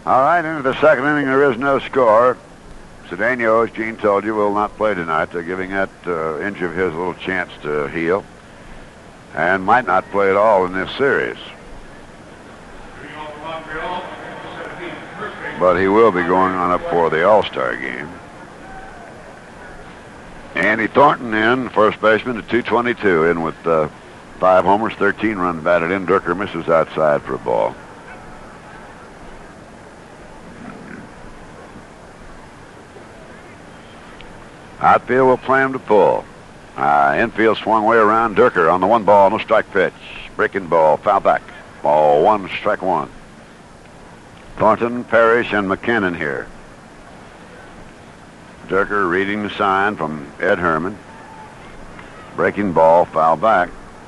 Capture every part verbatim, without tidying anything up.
All right, into the second inning, there is no score. Cedeno, as Gene told you, will not play tonight. They're giving that uh, injury of his a little chance to heal, and might not play at all in this series. But he will be going on up for the All-Star game. Andy Thornton in, first baseman at two twenty-two, in with uh, five homers, thirteen runs batted in. Dierker misses outside for a ball. Outfield will play him to pull. Uh, infield swung way around. Dierker on the one ball, no strike pitch. Breaking ball, foul back. Ball one, strike one. Thornton, Parrish, and McKinnon here. Dierker reading the sign from Ed Herman. Breaking ball, foul back.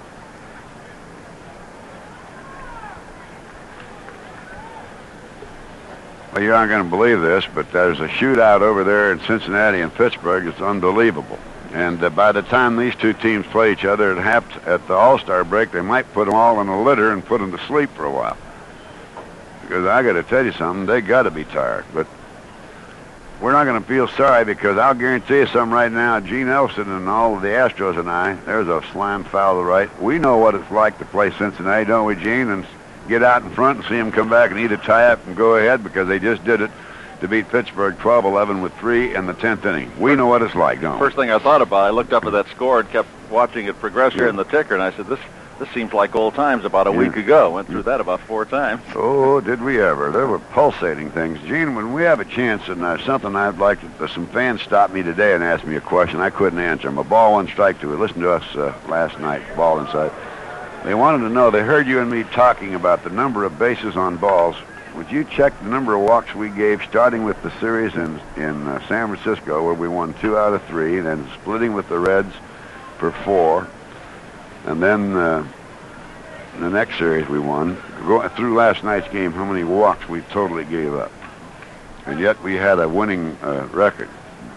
Well, you aren't going to believe this, but there's a shootout over there in Cincinnati and Pittsburgh. It's unbelievable. And uh, by the time these two teams play each other at, half at the All-Star break, they might put them all in a litter and put them to sleep for a while. Because I got to tell you something, they got to be tired. But we're not going to feel sorry, because I'll guarantee you something right now. Gene Nelson and all of the Astros and I, there's a slam foul to the right. We know what it's like to play Cincinnati, don't we, Gene? And get out in front and see them come back and eat a tie-up and go ahead, because they just did it to beat Pittsburgh twelve eleven with three in the tenth inning. We know what it's like, don't we? First thing I thought about, I looked up at that score and kept watching it progress here in the ticker, and I said, this this seems like old times about a Yeah. week ago. Went through that about four times. Oh, did we ever. There were pulsating things. Gene, when we have a chance, and uh, something I'd like to, some fans stopped me today and asked me a question. I couldn't answer them. A ball, one strike two. Listen to us uh, last night, ball inside. They wanted to know, they heard you and me talking about the number of bases on balls. Would you check the number of walks we gave, starting with the series in, in uh, San Francisco, where we won two out of three, then splitting with the Reds for four, and then uh, the next series we won. Go, through last night's game, how many walks we totally gave up. And yet we had a winning uh, record.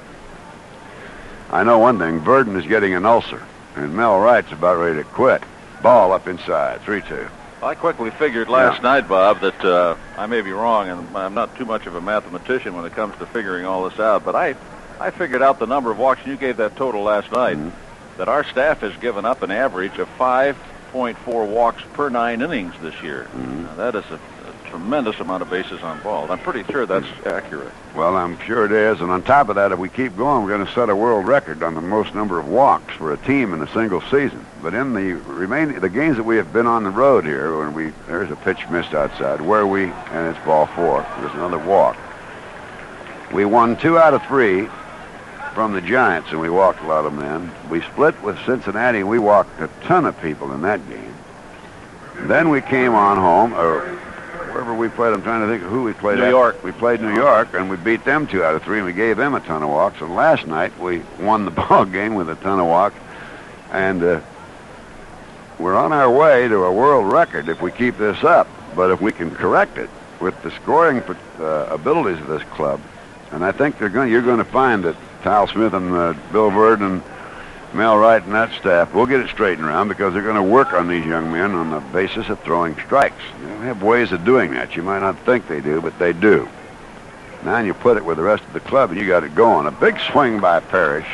I know one thing, Verdon is getting an ulcer, and Mel Wright's about ready to quit. Ball up inside, three two. I quickly figured last Yeah. night, Bob, that uh, I may be wrong, and I'm not too much of a mathematician when it comes to figuring all this out, but I, I figured out the number of walks, and you gave that total last night, Mm-hmm. that our staff has given up an average of five point four walks per nine innings this year. Mm-hmm. Now, that is a, a tremendous amount of bases on balls. I'm pretty sure that's accurate. Well, I'm sure it is, and on top of that, if we keep going, we're going to set a world record on the most number of walks for a team in a single season. But in the remaining, the games that we have been on the road here, when we, there's a pitch missed outside, where we, and it's ball four, there's another walk. We won two out of three from the Giants, and we walked a lot of men. We split with Cincinnati, and we walked a ton of people in that game. Then we came on home, or wherever we played, I'm trying to think of who we played New at. York. We played New York, and we beat them two out of three, and we gave them a ton of walks. And last night, we won the ball game with a ton of walks. And uh, we're on our way to a world record if we keep this up. But if we can correct it with the scoring uh, abilities of this club, and I think they're going, you're going to find that Tal Smith and uh, Bill Verdon and Mel Wright and that staff will get it straightened around, because they're going to work on these young men on the basis of throwing strikes. You know, they have ways of doing that. You might not think they do, but they do. Now you put it with the rest of the club, and you got it going. A big swing by Parrish.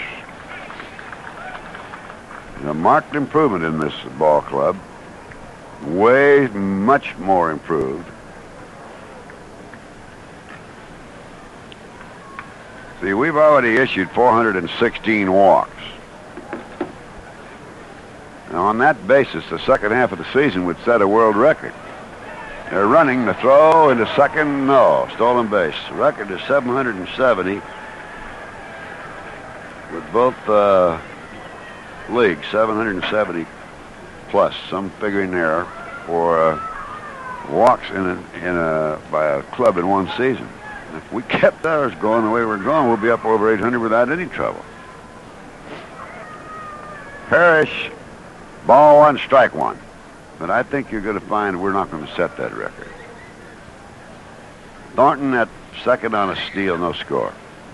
A marked improvement in this ball club. Way much more improved. See, we've already issued four hundred sixteen walks. Now, on that basis, the second half of the season would set a world record. They're running the throw into second, no, stolen base. The record is seven hundred seventy with both uh, leagues, seven hundred seventy plus, some figuring there, for uh, walks in a, in a, by a club in one season. If we kept ours going the way we're going, we'll be up over eight hundred without any trouble. Parrish, ball one, strike one. But I think you're going to find we're not going to set that record. Thornton at second on a steal, no score.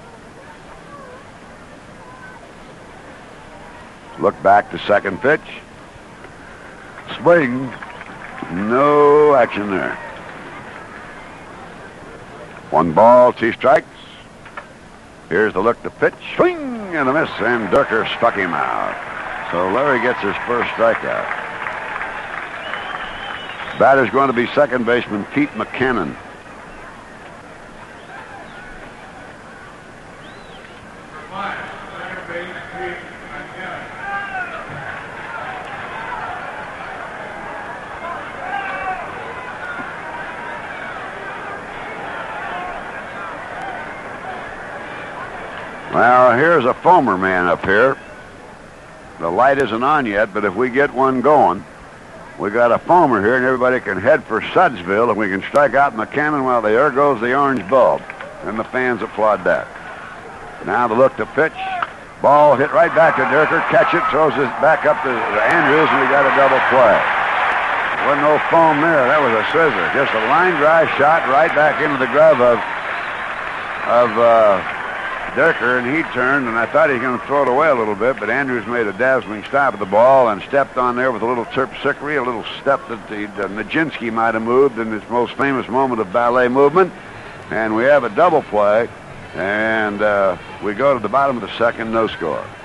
Look back to second pitch. Swing. No action there. One ball, two strikes. Here's the look to pitch. Swing and a miss, and Dierker struck him out. So Larry gets his first strikeout. Batter's going to be second baseman Pete McKinnon. Well, here's a foamer man up here. The light isn't on yet, but if we get one going, we got a foamer here, and everybody can head for Sudsville, and we can strike out McCannon while there goes the orange bulb. And the fans applaud that. Now the look to pitch. Ball hit right back to Dierker. Catch it, throws it back up to Andrews, and we got a double play. Wasn't no foam there. That was a scissor. Just a line drive shot right back into the glove of, of uh, Dierker, and he turned, and I thought he was going to throw it away a little bit, but Andrews made a dazzling stop at the ball and stepped on there with a little terpsichore, a little step that the, uh, Nijinsky might have moved in his most famous moment of ballet movement. And we have a double play, and uh, we go to the bottom of the second, no score.